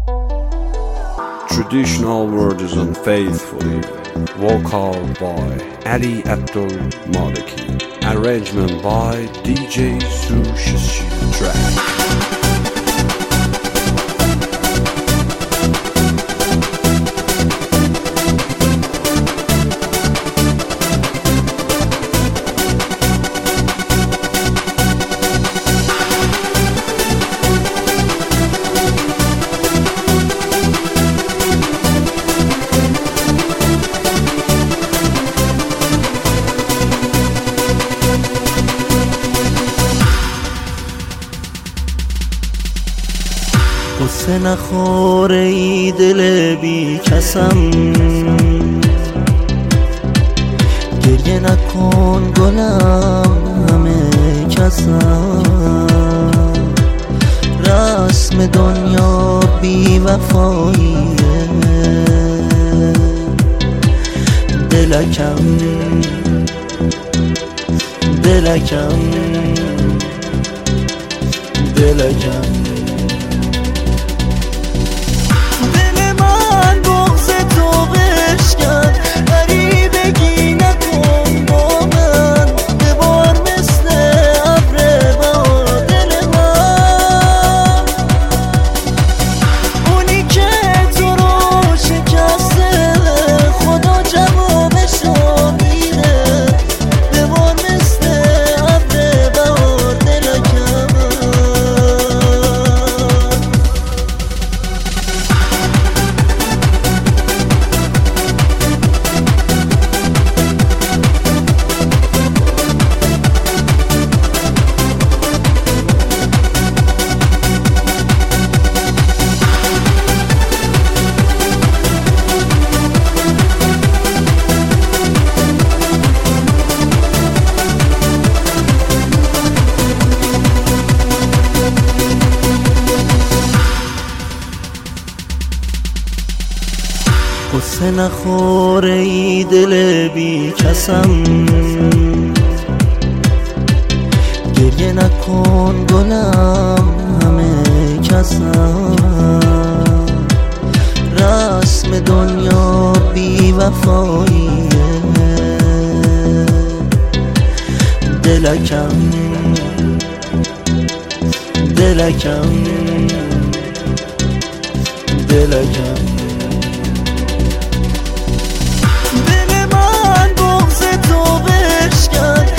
Traditional words unfaithfully. Vocal by Ali Abdul Maliki. Arrangement by DJ Sushi Track. قصه نخوره ای دل بی کسم، گریه نکن گلم همه کسم. رسم دنیا بی وفاییه، دلکم دلکم دلکم. قصه نخوره ای دل بی کسم، گریه نکن گلم همه کسم. رسم دنیا بی وفاییه، دلکم دلکم دلکم. دل من بغض تو بشکن،